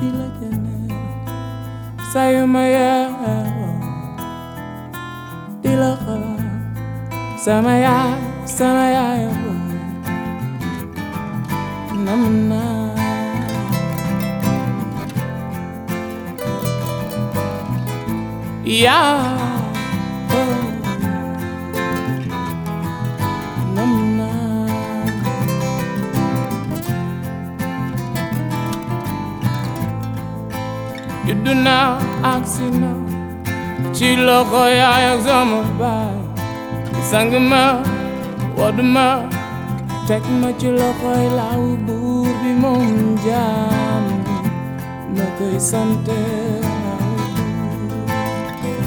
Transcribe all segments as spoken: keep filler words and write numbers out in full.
di la janel sayu ma yeewoo di la xalaat sama yaay sama yaay nam naa yaa nam naa juddu naa agsi naa ci loxo yaay ak sama baay sang ma wodd ma teg ma ci loxoy laaw buur bi moom jaam ma koy sante laaw buur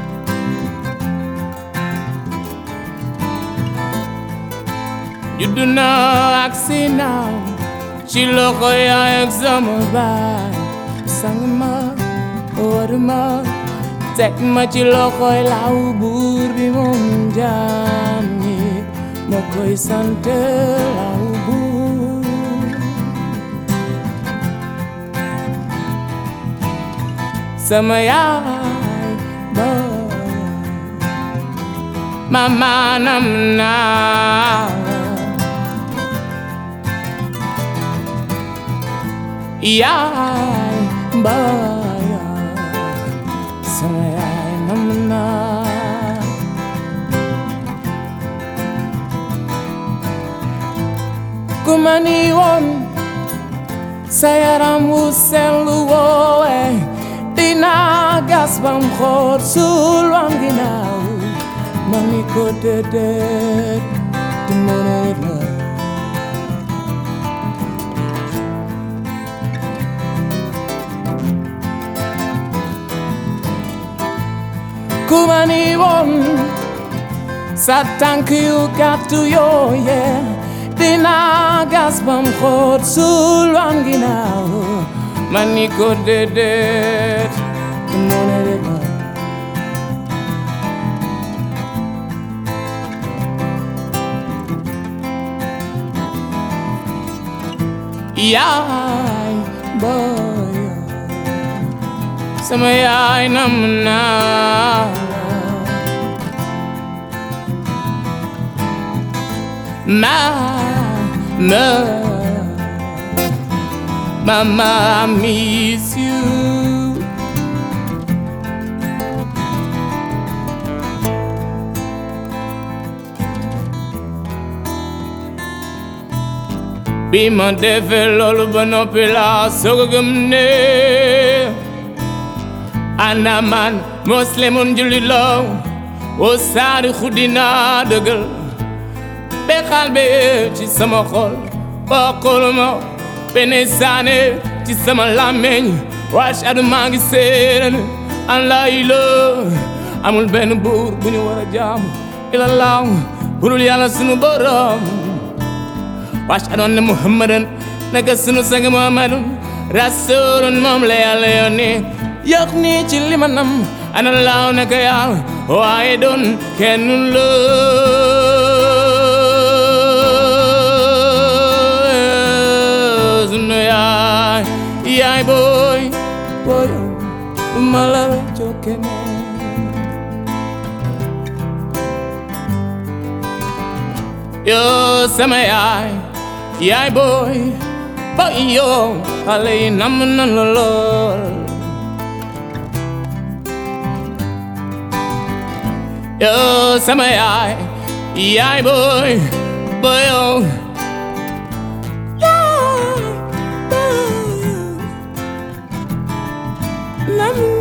juddu naa agsi naa ci loxo yaay ak sama baay sang ma wodd ma teg ma ci loxoy laaw buur bi moom jaam ñi ma koy sant laaw buur sama yaay ba mama nam naa yaay ba sama yaay nam naa ku ma ni woon sa yaram wu sellu woowe dinaa gas bam xool suul wam ginnaaw ma ni ko déedéet di mëneet la ku ma ni woon sa tànk yu gàttu yooye dinaa gas bam xool suul wam ginnaaw ma ni ko déedéet mu ne de ma yaay booy sama yaay nam naa ma ma mama I miss you bi ma defee loolu ba noppi laa soog a gëm ne ana man muslimun jullit la o saari xudina dëggal be xaal be ci sama xol bokkul ma bene saane ci sama làmmeñ waashadu maa ngi seeden an laa ilaaha amul benn buur bu ñu war a jaamu illallah burul yàlla sunu borom waashadu anna muhammadan naka sunu sang muhammadun rasulun moom la yàlla yónni yokk ni ci limanam ana laaw naka yàlla waaye doon kenn la sunu yaay yaay booy booy ma la jokke yo sama yaay yaay booy booy yo xale yi nam nan la lool yo sama yaay yaay booy booy yo yaay booy nam